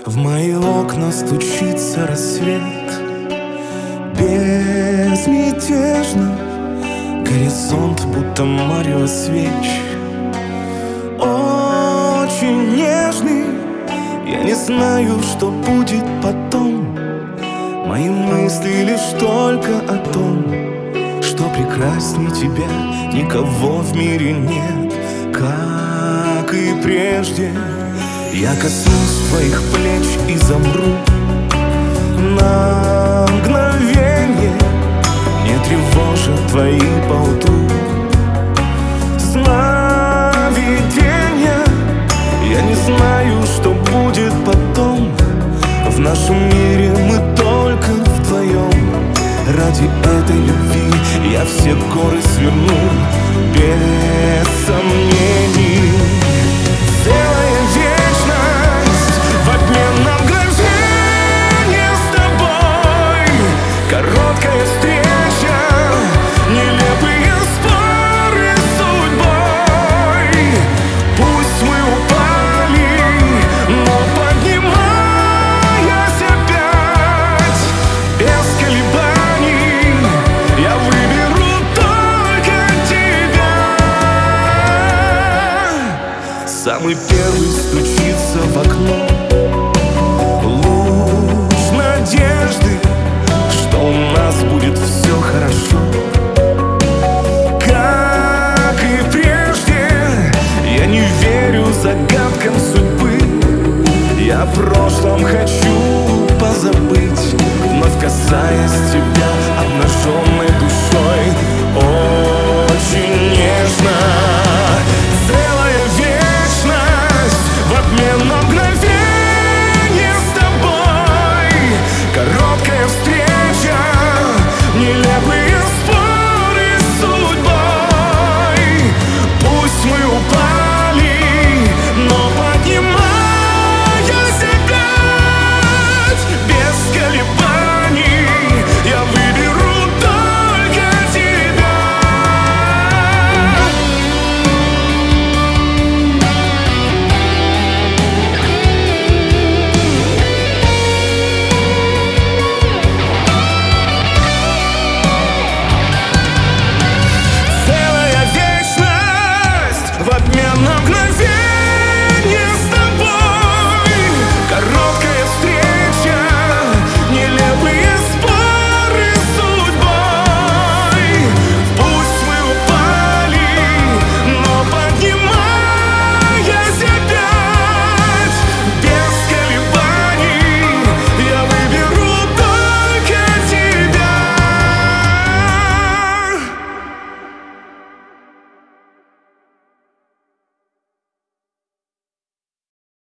В мои окна стучится рассвет. Безмятежно горизонт, будто марево свеч. Очень нежный, я не знаю, что будет потом. Мои мысли лишь только о том, что прекрасней тебя никого в мире нет. Как и прежде, я коснусь твоих плеч и замру на мгновенье, не тревожа твои поутру сновидения. Я не знаю, что будет потом. В нашем мире мы только вдвоем. Ради этой любви я все горы сверну, без сомнений. Целая вечность в обмен на мгновение с тобой. Короткая встреча, нелепые споры с судьбой. Пусть мы упали, но поднимаясь опять, без колебаний я выберу только тебя. Самый первый стучится в окно.